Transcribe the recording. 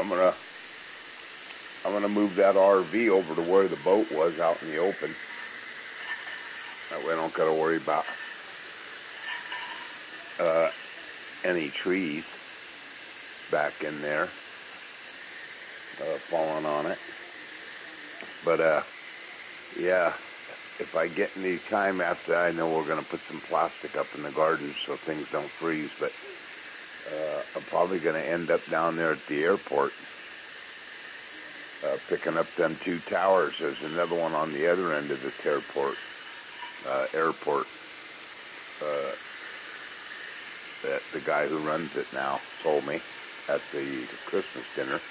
I'm gonna move that RV over to where the boat was out in the open. That way I don't gotta worry about any trees back in there falling on it. But yeah, if I get any time after that, I know we're gonna put some plastic up in the garden so things don't freeze. But I'm probably gonna end up down there at the airport picking up them 2 towers. There's another one on the other end of this airport. That the guy who runs it now told me at the Christmas dinner.